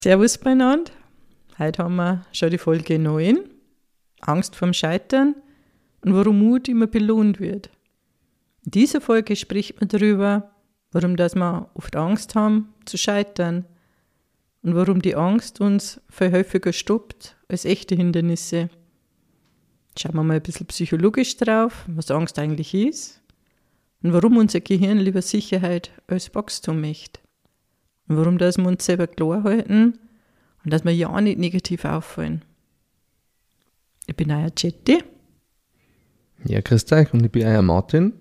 Servus beieinander. Heute haben wir schon die Folge 9. Angst vorm Scheitern und warum Mut immer belohnt wird. In dieser Folge spricht man darüber, warum wir oft Angst haben zu scheitern und warum die Angst uns viel häufiger stoppt als echte Hindernisse. Schauen wir mal ein bisschen psychologisch drauf, was Angst eigentlich ist und warum unser Gehirn lieber Sicherheit als Wachstum möchte. Und warum wir uns selber klar halten und dass wir ja nicht negativ auffallen. Ich bin euer Jetty. Ja, grüß euch, und ich bin euer Martin.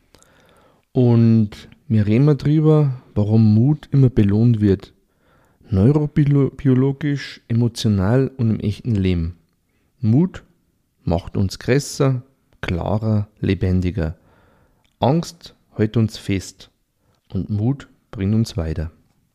Und wir reden mal drüber, warum Mut immer belohnt wird. Neurobiologisch, emotional und im echten Leben. Mut macht uns größer, klarer, lebendiger. Angst hält uns fest und Mut bringt uns weiter.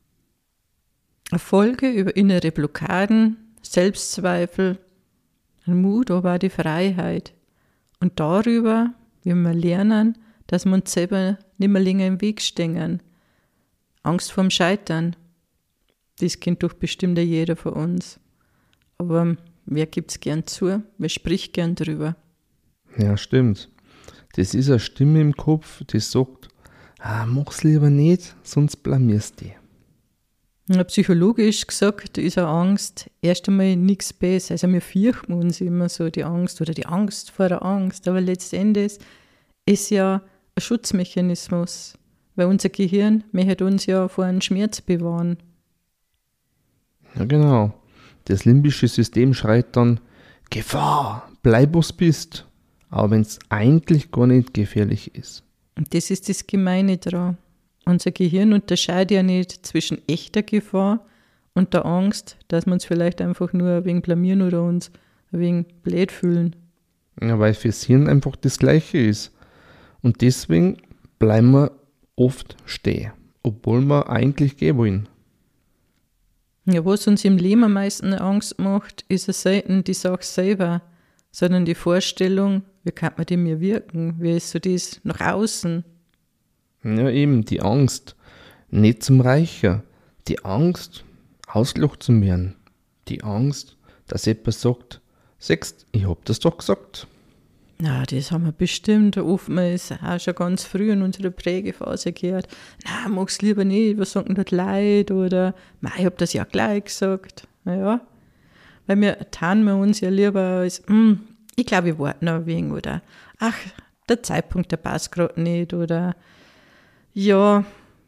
Eine Folge über innere Blockaden, Selbstzweifel, Mut, aber auch die Freiheit. Und darüber, wie wir lernen, dass wir uns selber nicht mehr länger im Weg stehen. Angst vorm Scheitern. Das kennt doch bestimmt jeder von uns. Aber wer gibt es gern zu? Wer spricht gern drüber? Ja, stimmt. Das ist eine Stimme im Kopf, die sagt, mach's lieber nicht, sonst blamierst du dich. Psychologisch gesagt ist eine Angst erst einmal nichts Besseres. Also wir fürchten uns immer so die Angst oder die Angst vor der Angst. Aber letztendlich ist ja ein Schutzmechanismus, weil unser Gehirn möchte uns ja vor einem Schmerz bewahren. Ja, genau. Das limbische System schreit dann, Gefahr, bleib was bist. Aber wenn es eigentlich gar nicht gefährlich ist. Und das ist das Gemeine daran. Unser Gehirn unterscheidet ja nicht zwischen echter Gefahr und der Angst, dass wir uns vielleicht einfach nur ein wenig blamieren oder uns ein wenig blöd fühlen. Ja, weil fürs Hirn einfach das Gleiche ist. Und deswegen bleiben wir oft stehen, obwohl wir eigentlich gehen wollen. Ja, was uns im Leben am meisten Angst macht, ist ja selten die Sache selber, sondern die Vorstellung, wie kann man dem mir wirken, wie ist so das nach außen. Ja, eben, die Angst, nicht zum Reicher. Die Angst, ausgelacht zu werden. Die Angst, dass jemand sagt, siehst, ich hab das doch gesagt. Na, das haben wir bestimmt oftmals auch schon ganz früh in unserer Prägephase gehört. Na, mach's lieber nicht, was sagen dort Leute? Oder, ich hab das ja gleich gesagt. Naja, weil wir tarnen wir uns ja lieber als, ich glaube, wir warten noch ein wenig. Oder, ach, der Zeitpunkt, der passt gerade nicht. Oder, ja,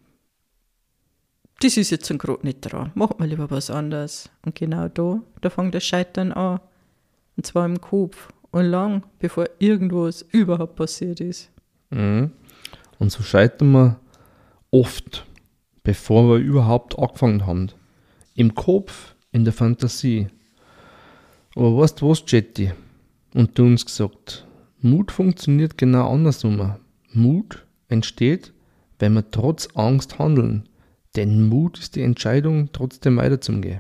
das ist jetzt gerade nicht dran, machen wir lieber was anderes. Und genau da fängt das Scheitern an. Und zwar im Kopf und lang, bevor irgendwas überhaupt passiert ist. Mhm. Und so scheitern wir oft, bevor wir überhaupt angefangen haben. Im Kopf, in der Fantasie. Aber weißt du was, Jetty? Und du uns gesagt, Mut funktioniert genau andersrum. Mut entsteht, wenn wir trotz Angst handeln. Denn Mut ist die Entscheidung, trotzdem weiterzugehen.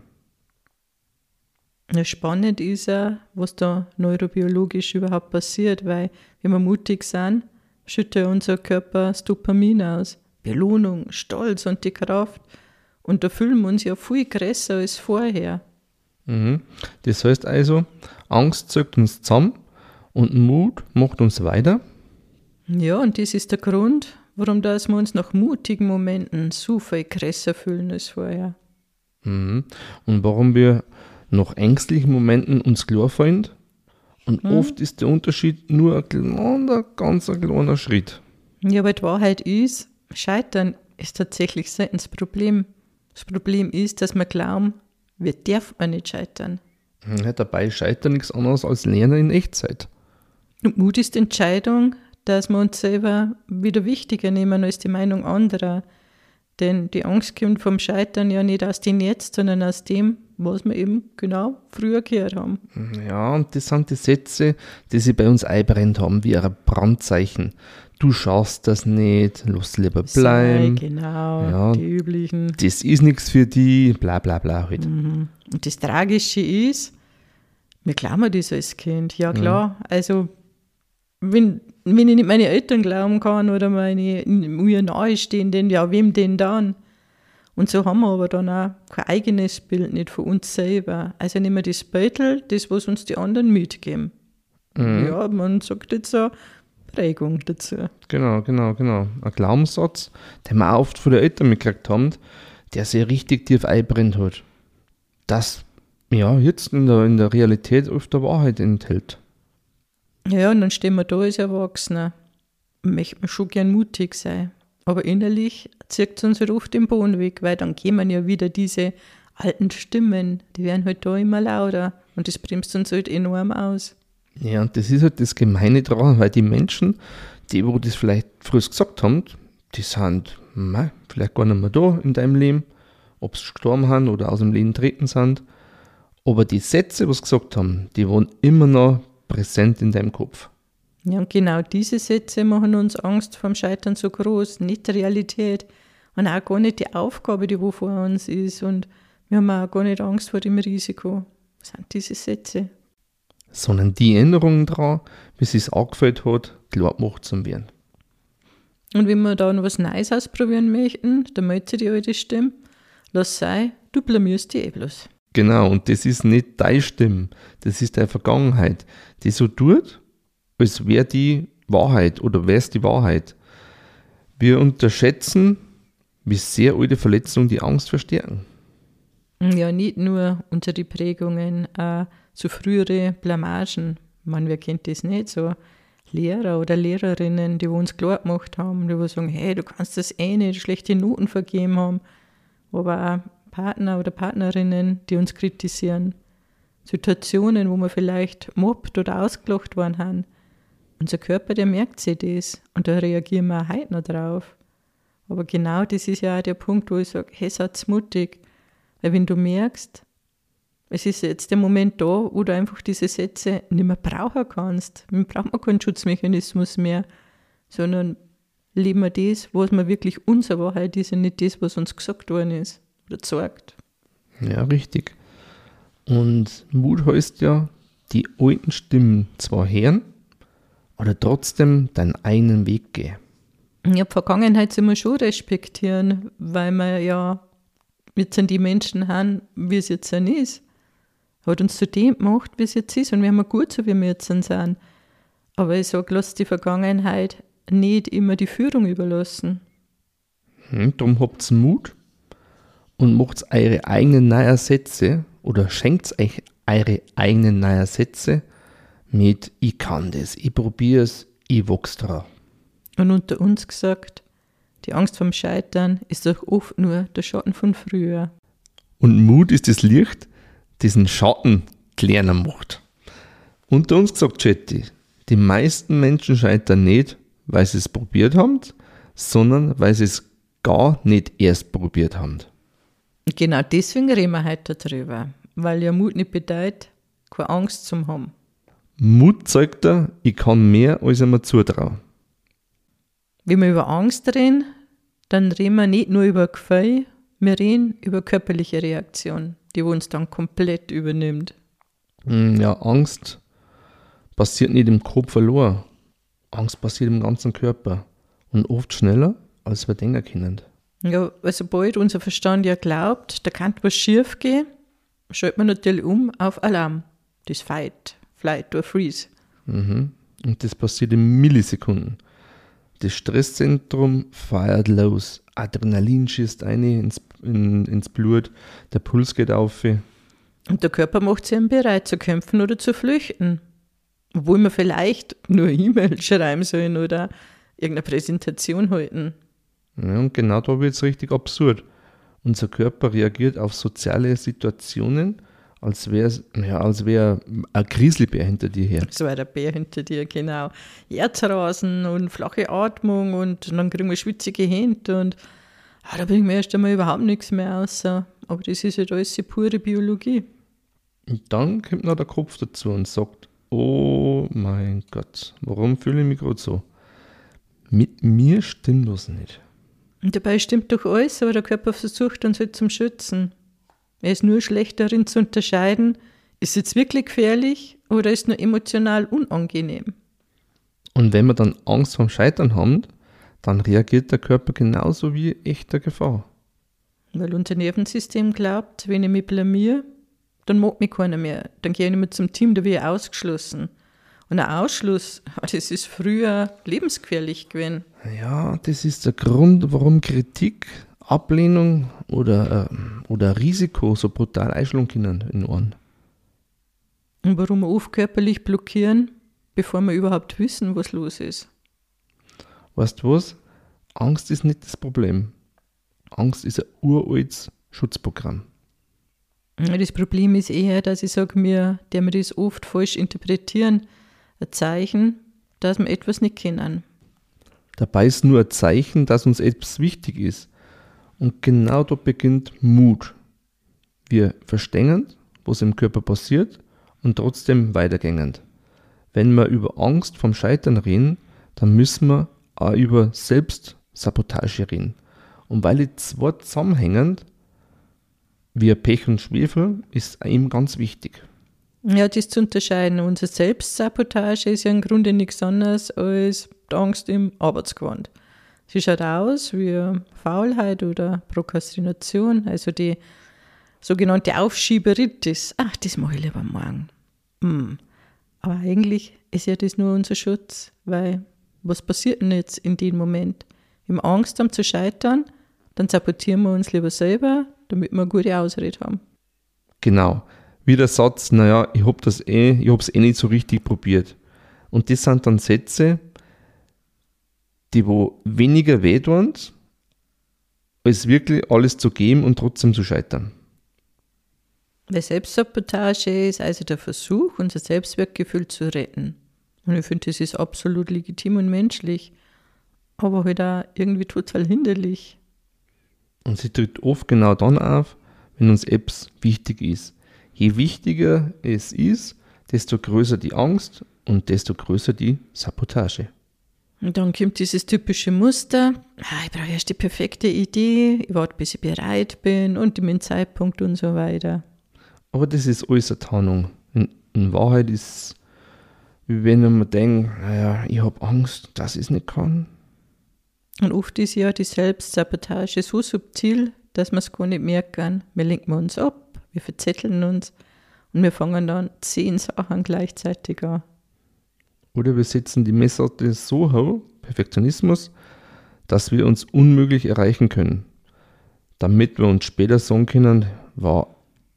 Ja, spannend ist ja, was da neurobiologisch überhaupt passiert, weil wenn wir mutig sind, schüttet unser Körper das Dopamin aus. Belohnung, Stolz und die Kraft. Und da fühlen wir uns ja viel größer als vorher. Mhm. Das heißt also, Angst zieht uns zusammen und Mut macht uns weiter. Ja, und das ist der Grund, warum wir uns nach mutigen Momenten so viel größer fühlen als vorher. Mhm. Und warum wir nach ängstlichen Momenten uns klar fallen. Und oft ist der Unterschied nur ein ganz kleiner Schritt. Ja, aber die Wahrheit ist, Scheitern ist tatsächlich selten das Problem. Das Problem ist, dass wir glauben, wir dürfen nicht scheitern. Ja, dabei scheitern nichts anderes als Lernen in Echtzeit. Und Mut ist die Entscheidung, dass wir uns selber wieder wichtiger nehmen als die Meinung anderer. Denn die Angst kommt vom Scheitern ja nicht aus dem Jetzt, sondern aus dem, was wir eben genau früher gehört haben. Ja, und das sind die Sätze, die sie bei uns einbrennt haben, wie ein Brandzeichen. Du schaust das nicht, lass lieber bleiben. Genau, ja, die üblichen. Das ist nichts für die, bla bla bla halt. Und das Tragische ist, wir glauben das als Kind. Ja klar, also wenn ich nicht meine Eltern glauben kann oder mir Nahestehenden, ja wem denn dann? Und so haben wir aber dann auch kein eigenes Bild nicht von uns selber. Also nehmen wir das Beutel, das, was uns die anderen mitgeben. Ja, man sagt jetzt so Prägung dazu. Genau. Ein Glaubenssatz, den wir auch oft von den Eltern mitgekriegt haben, der sich richtig tief einbrennt hat. Das ja jetzt in der Realität öfter Wahrheit enthält. Ja, und dann stehen wir da als Erwachsene. Möchte man schon gern mutig sein. Aber innerlich zieht es uns halt oft den Boden weg, weil dann kämen ja wieder diese alten Stimmen, die werden halt da immer lauter und das bremst uns halt enorm aus. Ja, und das ist halt das Gemeine daran, weil die Menschen, die wo das vielleicht früher gesagt haben, die sind vielleicht gar nicht mehr da in deinem Leben, ob sie gestorben haben oder aus dem Leben treten sind. Aber die Sätze, was sie gesagt haben, die waren immer noch präsent in deinem Kopf. Ja, und genau diese Sätze machen uns Angst vorm Scheitern so groß, nicht die Realität und auch gar nicht die Aufgabe, die wo vor uns ist. Und wir haben auch gar nicht Angst vor dem Risiko. Das sind diese Sätze. Sondern die Erinnerungen daran, wie es sich angefällt hat, klar gemacht zu werden. Und wenn wir dann was Neues ausprobieren möchten, dann meldet sich die alte Stimme, lass sein, du blamierst dich bloß. Genau, und das ist nicht deine Stimme, das ist deine Vergangenheit, die so tut, als wäre die Wahrheit oder wäre es die Wahrheit. Wir unterschätzen, wie sehr alte Verletzungen die Angst verstärken. Ja, nicht nur unsere Prägungen, auch so frühere Blamagen. Wer kennt das nicht? So Lehrer oder Lehrerinnen, die uns klar gemacht haben, die sagen, hey, du kannst das nicht, schlechte Noten vergeben haben. Aber auch Partner oder Partnerinnen, die uns kritisieren. Situationen, wo wir vielleicht mobbt oder ausgelacht worden haben. Unser Körper, der merkt sich das und da reagieren wir auch heute noch drauf. Aber genau das ist ja auch der Punkt, wo ich sage, hey, seid mutig. Weil wenn du merkst, es ist jetzt der Moment da, wo du einfach diese Sätze nicht mehr brauchen kannst. Dann braucht man keinen Schutzmechanismus mehr, sondern leben wir das, was wir wirklich unsere Wahrheit ist und nicht das, was uns gesagt worden ist oder gesagt. Ja, richtig. Und Mut heißt ja, die alten Stimmen zwar hören, oder trotzdem deinen eigenen Weg gehen. Ja, die Vergangenheit sind wir schon respektieren, weil wir ja jetzt sind die Menschen haben, wie es jetzt ist. Hat uns zu dem gemacht, wie es jetzt ist und wir haben gut so, wie wir jetzt sind. Aber ich sage, lasst die Vergangenheit nicht immer die Führung überlassen. Darum habt Mut und macht eure eigenen neuen Sätze oder schenkt euch eure eigenen neuen Sätze mit ich kann das, ich probiere es, ich wachse dran. Und unter uns gesagt, die Angst vorm Scheitern ist doch oft nur der Schatten von früher. Und Mut ist das Licht, das den Schatten kleiner macht. Unter uns gesagt, Chetty, die meisten Menschen scheitern nicht, weil sie es probiert haben, sondern weil sie es gar nicht erst probiert haben. Genau deswegen reden wir heute darüber, weil ja Mut nicht bedeutet, keine Angst zu haben. Mut zeigt dir, ich kann mehr, als ich mir zutraue. Wenn wir über Angst reden, dann reden wir nicht nur über Gefühl, wir reden über körperliche Reaktion, die uns dann komplett übernimmt. Ja, Angst passiert nicht im Kopf allein. Angst passiert im ganzen Körper und oft schneller, als wir denken können. Ja, weil sobald unser Verstand ja glaubt, da kann was schief gehen, schaltet man natürlich um auf Alarm. Das Fight, Flight or Freeze. Und das passiert in Millisekunden. Das Stresszentrum feiert los. Adrenalin schießt ins Blut, der Puls geht auf. Und der Körper macht sich bereit zu kämpfen oder zu flüchten. Obwohl wir vielleicht nur E-Mail schreiben sollen oder irgendeine Präsentation halten. Ja, und genau da wird es richtig absurd. Unser Körper reagiert auf soziale Situationen, als wäre ein Grizzlybär hinter dir her. So war der Bär hinter dir, genau. Herzrasen und flache Atmung und dann kriegen wir schwitzige Hände und da bringt mir erst einmal überhaupt nichts mehr raus. Aber das ist halt alles die pure Biologie. Und dann kommt noch der Kopf dazu und sagt, oh mein Gott, warum fühle ich mich gerade so? Mit mir stimmt was nicht. Und dabei stimmt doch alles, aber der Körper versucht uns halt zum Schützen. Er ist nur schlecht darin zu unterscheiden, ist es jetzt wirklich gefährlich oder ist es nur emotional unangenehm. Und wenn wir dann Angst vorm Scheitern haben, dann reagiert der Körper genauso wie echter Gefahr. Weil unser Nervensystem glaubt, wenn ich mich blamier, dann mag mich keiner mehr. Dann gehe ich nicht mehr zum Team, da werde ich ausgeschlossen. Und ein Ausschluss, das ist früher lebensgefährlich gewesen. Ja, das ist der Grund, warum Kritik, Ablehnung oder Risiko so brutal einschlagen können in Ohren. Und warum wir oft körperlich blockieren, bevor wir überhaupt wissen, was los ist. Weißt du was? Angst ist nicht das Problem. Angst ist ein uraltes Schutzprogramm. Das Problem ist eher, dass ich sage, wir das oft falsch interpretieren. Ein Zeichen, dass wir etwas nicht kennen. Dabei ist nur ein Zeichen, dass uns etwas wichtig ist. Und genau da beginnt Mut. Wir verstehen, was im Körper passiert und trotzdem weitergehen. Wenn wir über Angst vom Scheitern reden, dann müssen wir auch über Selbstsabotage reden. Und weil die zwei zusammenhängen, wie Pech und Schwefel, ist ihm ganz wichtig. Ja, das zu unterscheiden. Unsere Selbstsabotage ist ja im Grunde nichts anderes als die Angst im Arbeitsgewand. Sie schaut aus wie Faulheit oder Prokrastination, also die sogenannte Aufschieberitis. Ach, das mache ich lieber morgen. Aber eigentlich ist ja das nur unser Schutz, weil was passiert denn jetzt in dem Moment? Im Angst haben zu scheitern, dann sabotieren wir uns lieber selber, damit wir eine gute Ausrede haben. Genau. Wie der Satz, naja, ich hab's nicht so richtig probiert. Und das sind dann Sätze, die wo weniger wehtun, als wirklich alles zu geben und trotzdem zu scheitern. Weil Selbstsabotage ist also der Versuch, unser Selbstwertgefühl zu retten. Und ich finde, das ist absolut legitim und menschlich, aber halt auch irgendwie total hinderlich. Und sie tritt oft genau dann auf, wenn uns etwas wichtig ist. Je wichtiger es ist, desto größer die Angst und desto größer die Sabotage. Und dann kommt dieses typische Muster, ich brauche erst die perfekte Idee, ich warte, bis ich bereit bin und den Zeitpunkt und so weiter. Aber das ist alles eine Tarnung. In Wahrheit ist es, wie wenn man denkt, naja, ich habe Angst, dass ich es nicht kann. Und oft ist ja die Selbstsabotage so subtil, dass wir es gar nicht merken. Wir lenken uns ab, wir verzetteln uns und wir fangen dann 10 Sachen gleichzeitig an. Oder wir setzen die Messlatte so hoch, Perfektionismus, dass wir uns unmöglich erreichen können. Damit wir uns später sagen können, war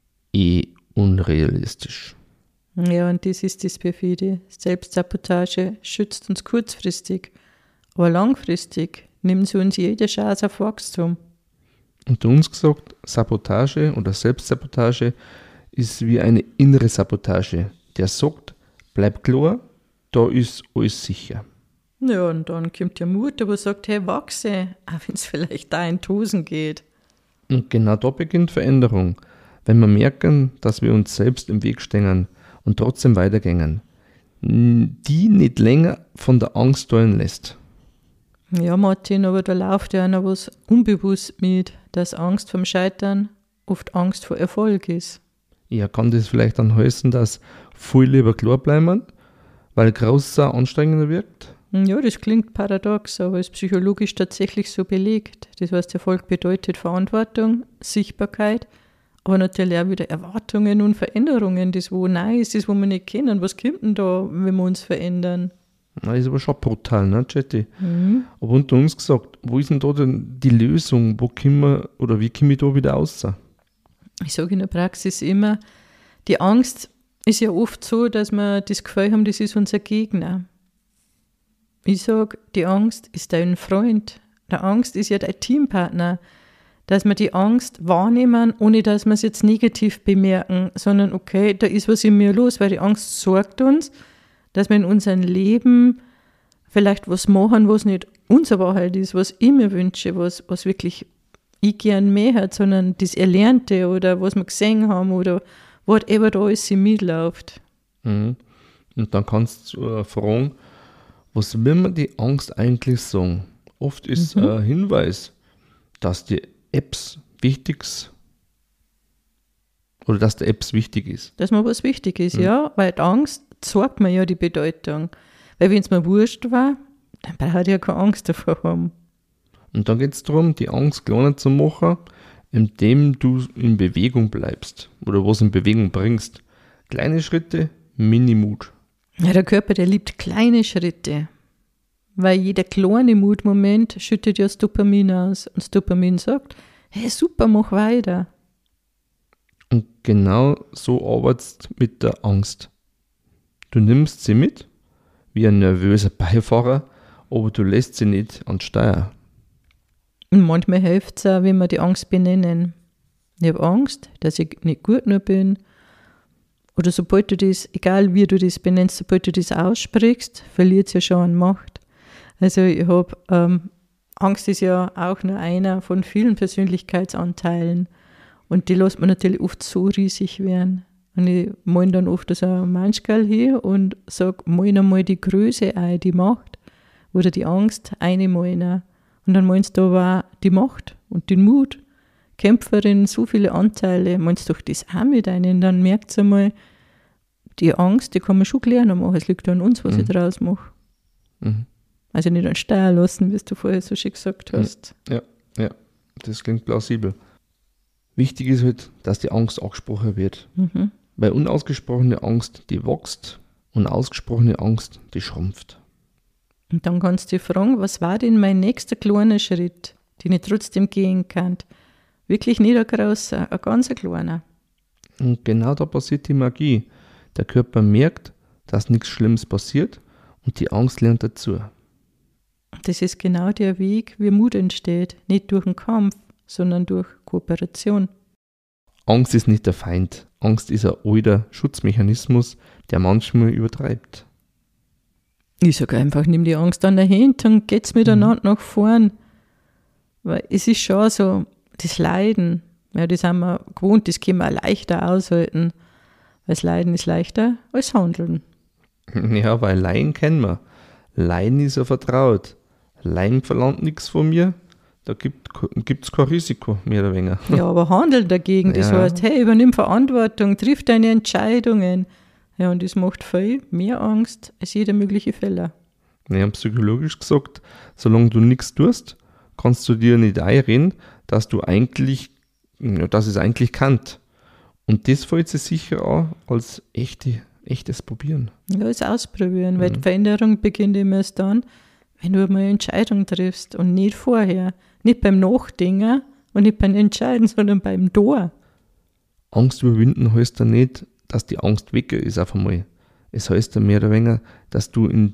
unrealistisch. Ja, und das ist das Perfide. Selbstsabotage schützt uns kurzfristig, aber langfristig nimmt sie uns jede Chance auf Wachstum. Unter uns gesagt, Sabotage oder Selbstsabotage ist wie eine innere Sabotage, der sagt, bleib klar, da ist alles sicher. Ja, und dann kommt der Mut, der sagt, hey, wachse, auch wenn es vielleicht da in Tosen geht. Und genau da beginnt Veränderung, wenn wir merken, dass wir uns selbst im Weg stehen und trotzdem weitergehen, die nicht länger von der Angst steuern lässt. Ja, Martin, aber da läuft ja noch was unbewusst mit, dass Angst vom Scheitern oft Angst vor Erfolg ist. Ja, kann das vielleicht dann heißen, dass viel lieber klar bleiben, weil größer anstrengender wirkt? Ja, das klingt paradox, aber ist psychologisch tatsächlich so belegt. Das heißt, Erfolg bedeutet Verantwortung, Sichtbarkeit, aber natürlich auch wieder Erwartungen und Veränderungen, das wo neu ist, das wo wir nicht kennen. Was kommt denn da, wenn wir uns verändern? Das ist aber schon brutal, ne, Jetty? Aber unter uns gesagt, wo ist denn da denn die Lösung? Wo können wir, oder wie komme ich da wieder raus? Ich sage in der Praxis immer, die Angst ist ja oft so, dass wir das Gefühl haben, das ist unser Gegner. Ich sage, die Angst ist dein Freund. Die Angst ist ja dein Teampartner. Dass wir die Angst wahrnehmen, ohne dass wir es jetzt negativ bemerken, sondern okay, da ist was in mir los, weil die Angst sorgt uns, dass wir in unserem Leben vielleicht was machen, was nicht unsere Wahrheit ist, was ich mir wünsche, was wirklich ich gern mehr hat, sondern das Erlernte oder was wir gesehen haben oder whatever da alles in mir läuft. Und dann kannst du fragen, was will man die Angst eigentlich sagen? Oft ist ein Hinweis, dass die Apps wichtig ist oder dass der Apps wichtig ist. Dass mir was wichtig ist, ja, weil die Angst zeigt mir ja die Bedeutung. Weil wenn es mir wurscht war, dann brauche ich ja keine Angst davor haben. Und dann geht es darum, die Angst kleiner zu machen, indem du in Bewegung bleibst oder was in Bewegung bringst. Kleine Schritte, Mini-Mut. Ja, der Körper, der liebt kleine Schritte, weil jeder kleine Mutmoment schüttet ja das Dopamin aus. Und das Dopamin sagt, hey, super, mach weiter. Und genau so arbeitest du mit der Angst. Du nimmst sie mit, wie ein nervöser Beifahrer, aber du lässt sie nicht an die Steuer. Und manchmal hilft es auch, wenn wir die Angst benennen. Ich habe Angst, dass ich nicht gut nur bin. Oder sobald du das, egal wie du das benennst, sobald du das aussprichst, verliert es ja schon an Macht. Also ich habe, Angst ist ja auch nur einer von vielen Persönlichkeitsanteilen. Und die lässt man natürlich oft so riesig werden. Und ich male dann oft so ein Manschgal hier und sage, mal einmal die Größe ein, die Macht. Oder die Angst, eine malen. Und dann meinst du aber auch die Macht und den Mut. Kämpferin, so viele Anteile, meinst du doch das auch mit ein? Dann merkt ihr einmal, die Angst, die kann man schon lernen machen. Es liegt an uns, was ich daraus mache. Mhm. Also nicht an Steuer lassen, wie du vorher so schön gesagt hast. Ja, das klingt plausibel. Wichtig ist halt, dass die Angst angesprochen wird. Mhm. Weil unausgesprochene Angst, die wächst und ausgesprochene Angst, die schrumpft. Und dann kannst du dich fragen, was war denn mein nächster kleiner Schritt, den ich trotzdem gehen kann? Wirklich nicht ein großer, ein ganz kleiner. Und genau da passiert die Magie. Der Körper merkt, dass nichts Schlimmes passiert und die Angst lernt dazu. Das ist genau der Weg, wie Mut entsteht. Nicht durch den Kampf, sondern durch Kooperation. Angst ist nicht der Feind. Angst ist ein alter Schutzmechanismus, der manchmal übertreibt. Ich sage einfach, nimm die Angst an der Hand und geht's miteinander nach vorn. Weil es ist schon so, das Leiden, ja, das haben wir gewohnt, das können wir auch leichter aushalten. Weil das Leiden ist leichter als Handeln. Ja, weil Leiden kennen wir. Leiden ist ja vertraut. Leiden verlangt nichts von mir. Da gibt's kein Risiko, mehr oder weniger. Ja, aber Handeln dagegen, das heißt, hey, übernimm Verantwortung, triff deine Entscheidungen. Ja, und das macht viel mehr Angst als jeder mögliche Fehler. Ja, psychologisch gesagt, solange du nichts tust, kannst du dir nicht einreden, dass es eigentlich kann. Und das fällt sich sicher an als echtes Probieren. Ja, das Ausprobieren, weil die Veränderung beginnt immer erst dann, wenn du mal eine Entscheidung triffst und nicht vorher. Nicht beim Nachdenken und nicht beim Entscheiden, sondern beim Tor. Angst überwinden heißt ja nicht, dass die Angst weg ist auf einmal. Es heißt ja mehr oder weniger, dass du in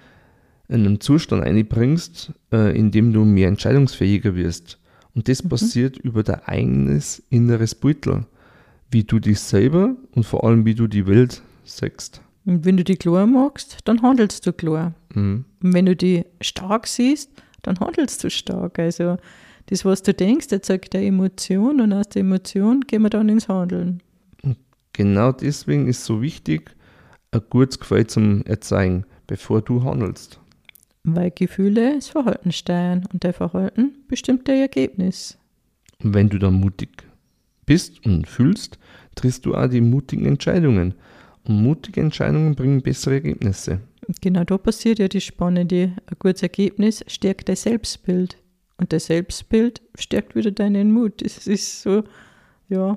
einen Zustand einbringst, in dem du mehr entscheidungsfähiger wirst. Und das passiert über dein eigenes inneres Beutel, wie du dich selber und vor allem wie du die Welt siehst. Und wenn du die klar magst, dann handelst du klar. Mhm. Und wenn du die stark siehst, dann handelst du stark. Also das, was du denkst, erzeugt eine Emotion und aus der Emotion gehen wir dann ins Handeln. Genau deswegen ist es so wichtig, ein gutes Gefühl zum Erzeugen, bevor du handelst. Weil Gefühle das Verhalten steuern und dein Verhalten bestimmt dein Ergebnis. Und wenn du dann mutig bist und fühlst, triffst du auch die mutigen Entscheidungen. Und mutige Entscheidungen bringen bessere Ergebnisse. Genau da passiert ja das Spannende. Ein gutes Ergebnis stärkt dein Selbstbild. Und dein Selbstbild stärkt wieder deinen Mut. Das ist so, ja.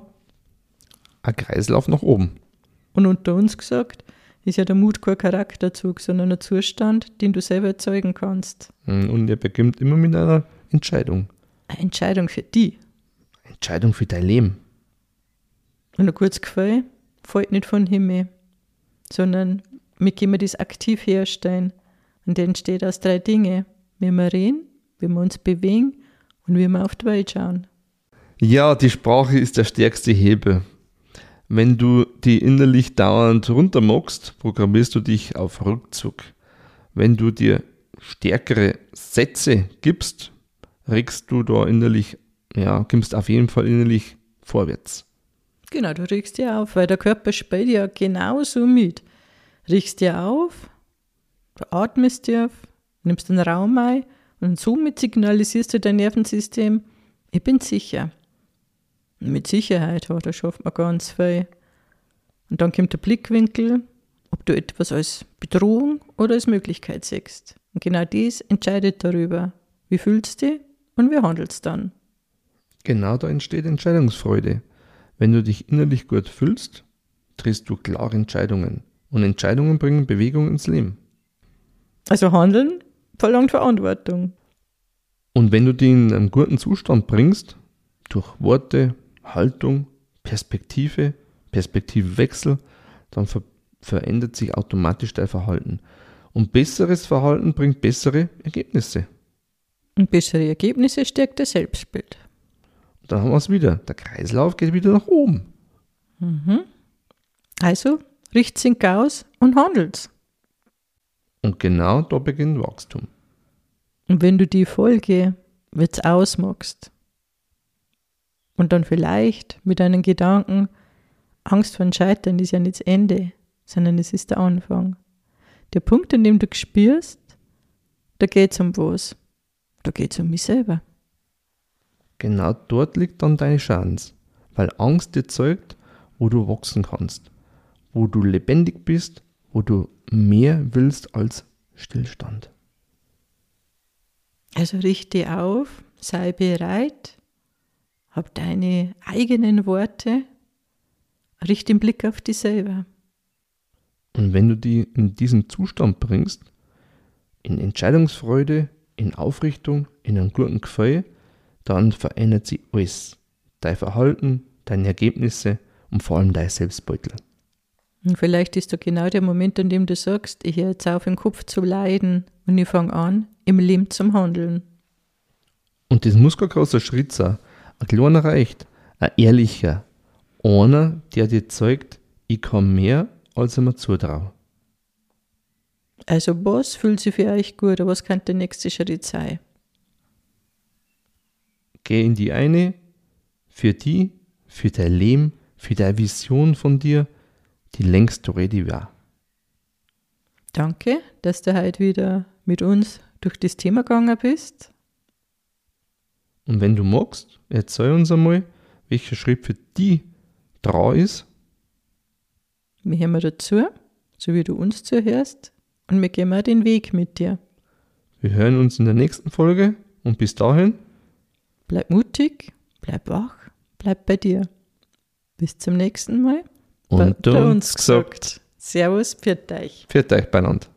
Ein Kreislauf nach oben. Und unter uns gesagt, ist ja der Mut kein Charakterzug, sondern ein Zustand, den du selber erzeugen kannst. Und er beginnt immer mit einer Entscheidung. Eine Entscheidung für dich. Eine Entscheidung für dein Leben. Und ein gutes Gefühl fällt nicht von Himmel, sondern wir können das aktiv herstellen. Und der entsteht aus 3 Dingen. Wie wir reden, wie wir uns bewegen und wie wir auf die Welt schauen. Ja, die Sprache ist der stärkste Hebel. Wenn du die innerlich dauernd runtermachst, programmierst du dich auf Rückzug. Wenn du dir stärkere Sätze gibst, regst du da innerlich, kommst auf jeden Fall innerlich vorwärts. Genau, du regst dich auf, weil der Körper spielt ja genauso mit. Regst dich auf, du atmest tief, nimmst den Raum ein und somit signalisierst du dein Nervensystem, ich bin sicher. Und mit Sicherheit, da schafft man ganz viel. Und dann kommt der Blickwinkel, ob du etwas als Bedrohung oder als Möglichkeit siehst. Und genau das entscheidet darüber, wie fühlst du dich und wie handelst du dann. Genau da entsteht Entscheidungsfreude. Wenn du dich innerlich gut fühlst, triffst du klare Entscheidungen. Und Entscheidungen bringen Bewegung ins Leben. Also Handeln verlangt Verantwortung. Und wenn du die in einen guten Zustand bringst, durch Worte, Haltung, Perspektivewechsel, dann verändert sich automatisch dein Verhalten. Und besseres Verhalten bringt bessere Ergebnisse. Und bessere Ergebnisse stärkt das Selbstbild. Und dann haben wir es wieder. Der Kreislauf geht wieder nach oben. Also richt's in Gaus und handelt's. Und genau da beginnt Wachstum. Und wenn du die Folge jetzt ausmachst und dann vielleicht mit deinen Gedanken, Angst vor dem Scheitern ist ja nicht das Ende, sondern es ist der Anfang. Der Punkt, an dem du spürst, da geht's um was. Da geht's um mich selber. Genau dort liegt dann deine Chance, weil Angst dir zeigt, wo du wachsen kannst, wo du lebendig bist, wo du mehr willst als Stillstand. Also richte auf, sei bereit, hab deine eigenen Worte, richte den Blick auf dich selber. Und wenn du die in diesen Zustand bringst, in Entscheidungsfreude, in Aufrichtung, in einen guten Gefühl, dann verändert sich alles. Dein Verhalten, deine Ergebnisse und vor allem dein Selbstbeutel. Und vielleicht ist da genau der Moment, an dem du sagst, ich höre jetzt auf, im Kopf zu leiden und ich fange an, im Leben zu handeln. Und das muss kein großer Schritt sein. Ein kleiner reicht, ein ehrlicher. Einer, der dir zeigt, ich kann mehr, als ich mir zutraue. Also was fühlt sich für euch gut, oder was könnte der nächste Schritt sein? Geh in die eine, für die, für dein Leben, für deine Vision von dir, die längst ready war. Danke, dass du heute wieder mit uns durch das Thema gegangen bist. Und wenn du magst, erzähl uns einmal, welcher Schritt für dich dran ist. Wir hören dazu, so wie du uns zuhörst, und wir gehen auch den Weg mit dir. Wir hören uns in der nächsten Folge und bis dahin. Bleib mutig, bleib wach, bleib bei dir. Bis zum nächsten Mal. Unter uns gesagt. Servus, pfiat euch. Pfiat euch beieinander.